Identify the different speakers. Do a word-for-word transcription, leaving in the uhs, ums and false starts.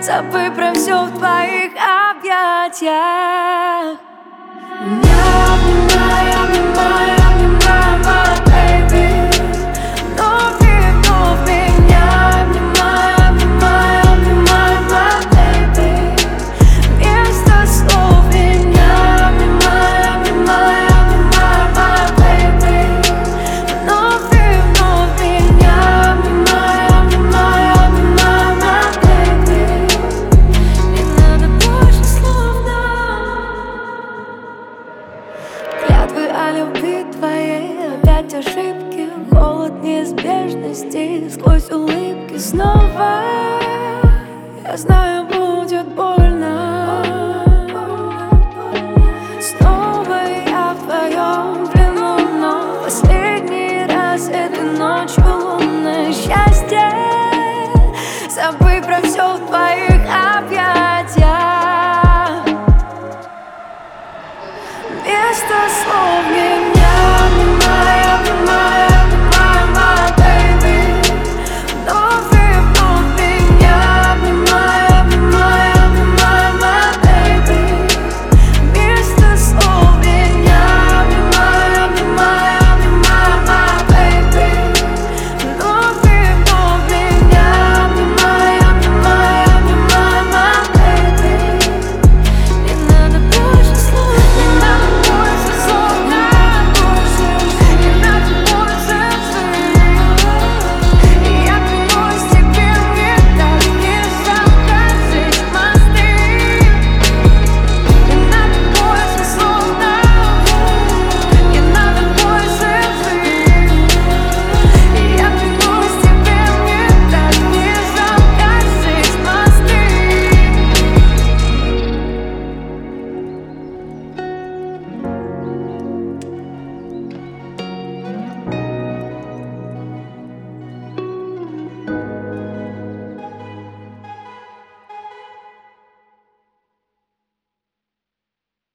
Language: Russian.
Speaker 1: забыть про все в твоих объятиях. Я обнимаю, обнимаю, обнимаю, my baby. Вновь и вновь меня обнимаю, обнимаю, обнимаю, my baby. Вместо слов меня обнимаю, обнимаю, обнимаю, my baby. Вновь и вновь меня обнимаю, обнимаю, обнимаю, my baby. Не надо больше слов нам. Клятвы о любви твоей, опять ошибки, холод неизбежности, сквозь улыбки снова. Я знаю, будет больно. Снова я в твоем плену, но последний раз этой ночью